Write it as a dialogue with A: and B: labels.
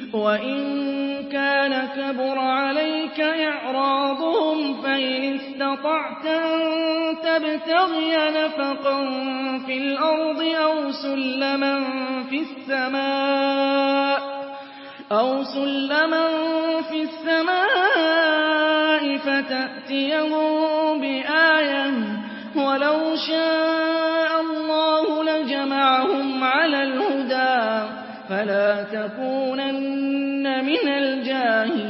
A: وَإِن كَانَ كَبُرَ عَلَيْكَ إِعْرَاضُهُمْ فَإِنِ اسْتَطَعْتَ أَن تَبْتَغِيَ نَفَقًا فِي الْأَرْضِ أَوْ سُلَّمًا فِي السَّمَاءِ فَتَأْتِيَهُم بِآيَةٍ ۚ وَلَوْ شَاءَ اللَّهُ لَجَمَعَهُمْ عَلَى الْهُدَىٰ فَلَا تَكُونَنَّ مِنَ الْجَاهِلِينَ